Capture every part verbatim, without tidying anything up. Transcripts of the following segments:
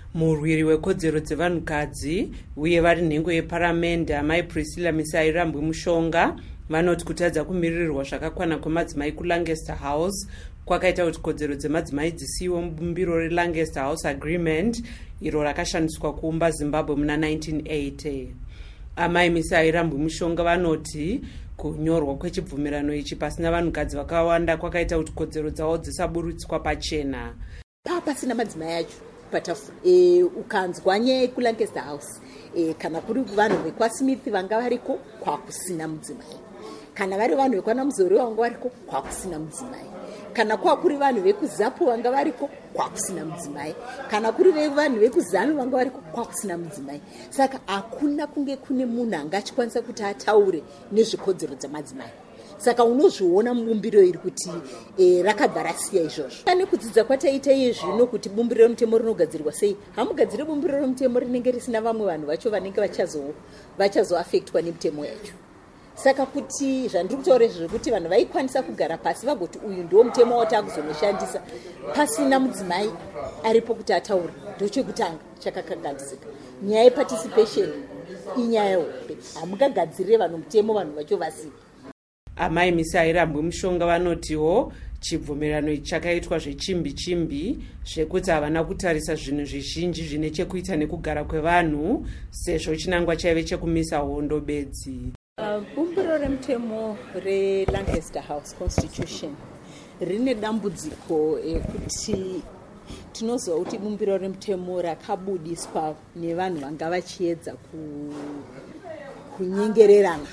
Murwiri wekodzero dzevanhukadzi uye vari nhengo yeparamende amai Priscilla Misairambwe Mushonga vanoti kutadza kumiririrwa zvakakwana kwemadzimai kuLancaster House kwakaita kuti kodzero dzemadzimai dzisiyiwe mubumbiro reLancaster House Agreement iro rakashandiswa kuumba Zimbabwe muna nineteen eighty. Amai Misairambwe Mushonga vanoti kunyorwa kwechibvumirano ichi pasina vanhukadzi vakawanda kwakaita kuti kodzero dzavo dzisaburutswa pachena. Pasina madzimai acho patafura e, ukanzwa nyaya kuLancaster House e, kana kuri vanhu vekwaSmith vanga variko kwakusina mudzimai, kana vari vanhu vekwana Muzori vanga variko kwakusina mudzimai, kana kwa kuri vanhu vekuZapu vanga variko kwakusina mudzimai, kana kuri vanhu vekuZanu vanga variko kwakusina mudzimai. Saka hakuna kunge kune munhu angachikwanisa kuti ataure nezvekodzero dzemadzimai. Saka unozviona mubumbiro iri kuti e, rakabva rasiya izvozvo. Pane kudzidza kwataita iye zvino kuti bumbiro remutemo rinogadzirwa sei. Hamugadzire bumbiro remutemo rinenge risina vamwe vanhu vacho vanenge vachazo vachazoafektwa nemutemo yacho. Saka kuti zvandiri kutaura zvekuti vanhu vaikwanisa kugara pasi vagoti uyu ndiwo mutemo watakuzonoshandisa pasina mudzimai aripo kuti ataure, ndochekutanga chakakagadzika. Nyaya yeparticipation inyaya hombe. Hamungagadzirire vanhu mutemo vanhu vacho vasiya. Amai Misairambwe Mushonga vanotiwo chibvumirano ichi chakaitwa zvechimbi chimbi zvekuti havana kutarisa zvinhu zvizhinji zvine chekuita nekugara kwevanhu sezvo chinangwa chaive chekumisa hondo bedzi. Uh, bumbiro remutemo reLancaster House Constitution rine dambudziko ekuti tinoziva kuti bumbiro remutemo rakabudiswa nevanhu vanga vachiedza ku, kunyengererana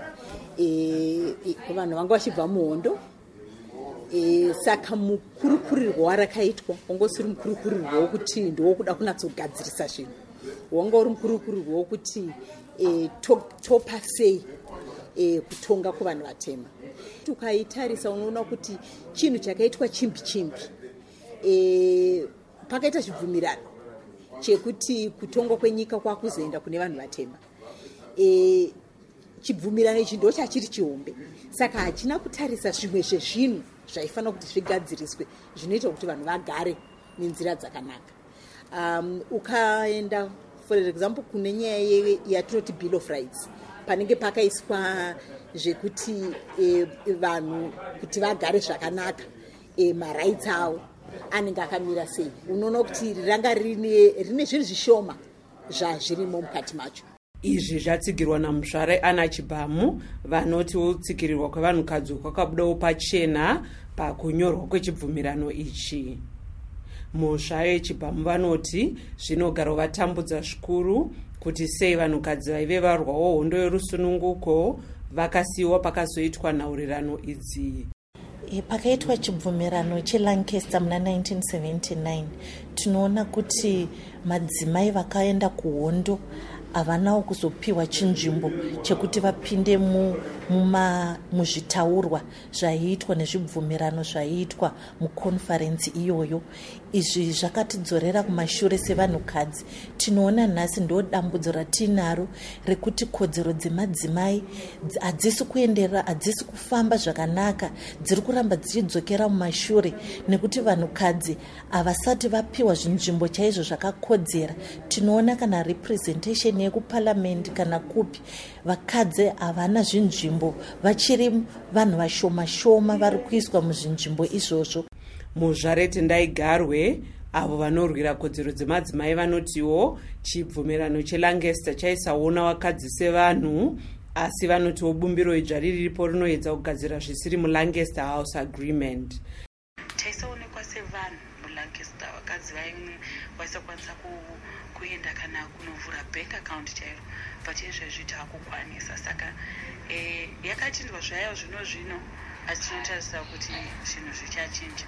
E, e, vanhu vanga vachibva muhondo e, saka mukurukurirwo warakaitwa wanga usiri mukurukurirwo wokuti ndowokuda kunyatsogadzirisa zvinhu, wanga uri mukurukurirwo wokuti e, to, topa sei e, kutonga kuvanhu vatema. Tukaitarisa unoona kuti chinhu chakaitwa chimbi chimbi e, pakaita chibvumirano chekuti kutongwa kwenyika kwakuzoenda kune vanhu vatema. e, Chibvumirano ichi ndo chachiri chihombe, saka hachina kutarisa zvimwe zvezvinhu zvaifanira kuti zvigadziriswe zvinoita kuti vanhu vagare nenzira dzakanaka. Um, ukaenda for example kune nyaya yatinoti Bill of Rights panenge pakaiswa zvekuti e, vanhu kuti vagare zvakanaka e, marights avo anenge akamira sei. Unoona kuti ranga rine rine zvinhu zvishoma zvazvirimo mukati macho. Izvi zvatsigirwa naMuzvare Anna Chibhamu vanoti kutsikirirwa kwevanhukadzi kwakabudawo pachena pakunyorwa kwechibvumirano ichi. Muzvare Chibhamu vanoti zvinogara vatambudza zvikuru kuti sei vanhukadzi vaive varwawo hondo yorusununguko vakasiyiwa pakazoitwa nhaurirano idzi. E, pakaitwa chibvumirano cheLancaster muna nineteen seventy-nine tinoona kuti madzimai vakaenda kuhondo havanawo kuzopiwa chinzvimbo chekuti vapinde mu, muma, muzvitaurwa zvaiitwa nezvibvumirano zvaiitwa mukonferensi iyoyo. Izvi zvakatidzorera kumashure sevanhukadzi. Tinoona nhasi ndo dambudzo ratinaro rekuti kodzero dzemadzimai hadzisi kuenderera, hadzisi kufamba zvakanaka, dziri kuramba dzichidzokera mumashure nekuti vanhukadzi havasati vapiwa zvinzvimbo chaizvo zvakakodzera. Tinoona kana representation yekuparliament kana kupi vakadzi havana zvinzvimbo, vachiri vanhu vashoma shoma vari kuiswa muzvinzvimbo izvozvo. Muzvare Tendaigarwe avo vanorwira kodzero dzemadzimai vanotiwo chibvumirano cheLancaster chaisaona vakadzi sevanhu, asi vanotiwo bumbiro idzva riripo rinoedza kugadzira zvisiri muLancaster House Agreement. Taisaonekwa sevanhu muLancaster, vakadzi vaisakwanisa kuenda kana kunovhura bank account chairo, but izvezvi taakukwanisa. Saka e, yakachindwa zvayo zvino zvino, asi tinotarisa kuti zvinhu zvichachinja.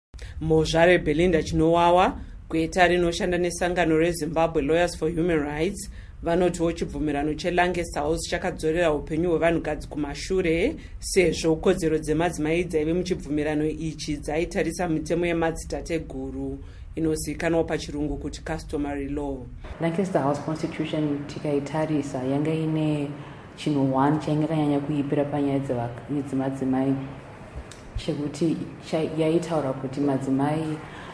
Muzvare Belinda Chinowawa kweta rinoshanda nesangano reZimbabwe Lawyers for Human Rights vanotiwo chibvumirano cheLancaster House chakadzorera upenyu hwevanhukadzi kumashure sezvo kodzero dzemadzimai dzaive muchibvumirano ichi dzaitarisa mitemo yemadzitateguru inozivikanwa pachirungu kuti customary law. Lancaster House Constitution tikaitarisa yanga ine chinhu one chainge kanyanya kuipira panyaya dzemadzimai chekuti yaitaura kuti madzimai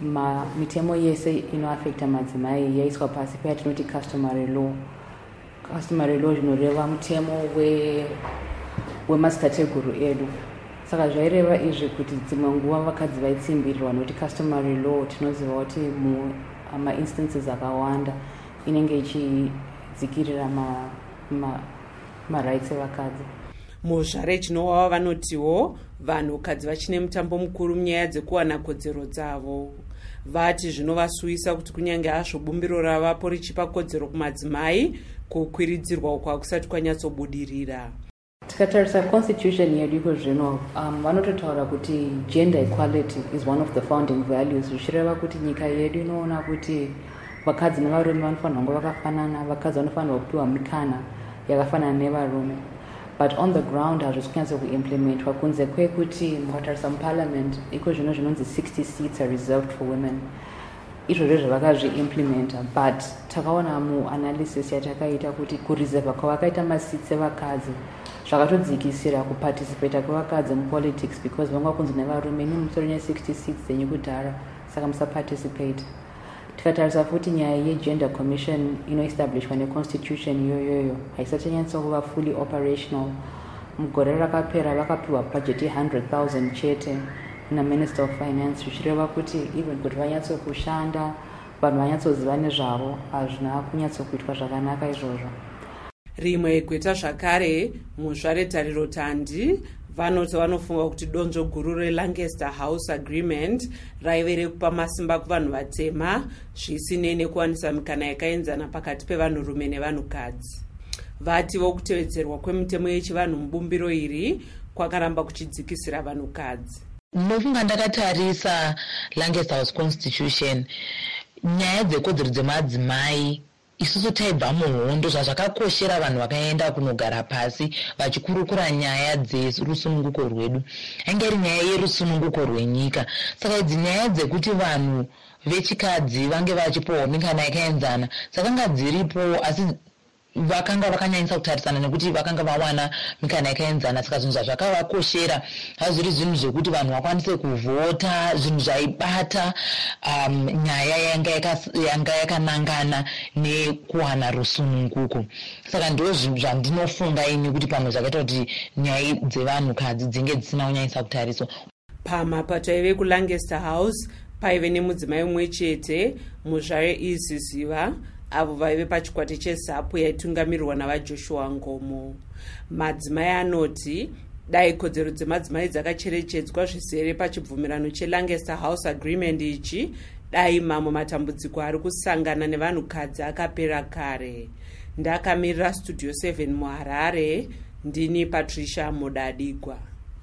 ma mitemo yese inoafekta madzimai yaiswa pasi peyatinoti customary law. Customary law zvinoreva mutemo we wemadzitateguru edu. Saka zvaireva izvi kuti dzimwe nguva vakadzi vaitsimbirirwa nokuti customary law tinoziva kuti mumainstances akawanda inenge ichidzikirira ma, ma, marights evakadzi. Muzvare chinowawa vanotiwo vanhukadzi vachine mutambo mukuru munyaya dzekuwana kodzero dzavo. Vati zvinovasuyisa kuti kunyange hazvo bumbiro ravapo richipa kodzero kumadzimai kukwiridzirwa uko hakusati kwanyatsobudirira. Tikatarisa constitution yedu iko zvino um, vanototaura kuti gender equality is one of the founding values, zvichireva kuti nyika yedu inoona kuti vakadzi nevarume vanofanira kunge vakafanana, vakadzi vanofanira kupiwa mikana yakafanana nevarume. But on the ground hazvisi kunyatsa kuimplementwa kunze kwekuti mukatarisa muparliament iko zvino zvinonzi sixty seats are reserved for women. Izvozvo zvavakazviimplementa, but takaona muanalysis yatakaita kuti kureserva kwavakaita masits evakadzi zvakatodzikisira kuparticipata kwevakadzi mupolitics because vanga kunzi nevarume imi musoro ne-sixty seats dzenyu kudhara saka musaparticipate. Tikatarisa futi nyaya yegender commission inoestablishwa neconstitution iyoyoyo haisati yanyatsa kuva fully operational. Mugore rakapera vakapiwa budget ye one hundred thousand chete na Minister of Finance, zvichireva kuti even kuti vanyatso kushanda vanhu vanyatsoziva nezvavo hazvina kunyatsokuitwa zvakanaka izvozvo. Rimwe gweta zvakare muzvare tariro tandi vanoti vanofunga kuti donzvo guru reLancaster House Agreement raive rekupa masimba kuvanhu vatema zvisinei nekuwanisa mikana yakaenzana pakati pevanhurume nevanhukadzi. Vati vokutevedzerwa kwemitemo yechivanhu mubumbiro iri kwakaramba kuchidzikisira vanhukadzi. Munofunga ndakatarisa Lancaster House Constitution, nyaya dzekodzero dzemadzimai isusu taibva muhondo zvazvakakoshera vanhu vakaenda kunogara pasi vachikurukura nyaya dzerusununguko rwedu. Ainge iri nyaya yerusununguko rwenyika. Saka idzi nyaya dzekuti vanhu vechikadzi vange vachipiwa mikana yakaenzana dzakanga dziripo, asi vakanga vakanyanyisa kutarisana nekuti vakanga vawana mikana yakaenzana. Saka zvinhu zvazvakavakoshera hazviri zvinhu zvokuti vanhu vakwanise kuvhota, zvinhu zvaibata um, nyaya yanga yakanangana nekuwana rusununguko. Saka ndo zvandinofunga ini kuti pamwe zvakaita kuti nyaya dzevanhukadzi dzinge dzisina kunyanyisa kutariswa. Pamapato aive kuLancaster House paive nemudzimai mumwe chete muzvare iziziva avo vaive pachikwata chezapu yaitungamirirwa navaJoshua Ngomo. Madzimai anoti dai kodzero dzemadzimai dzakacherechedzwa zvizere pachibvumirano cheLancaster House Agreement ichi, dai mamwe matambudziko ari kusangana nevanhukadzi akapera kare. Ndakamirira Studio seven muHarare, ndini Patricia Modadigwa.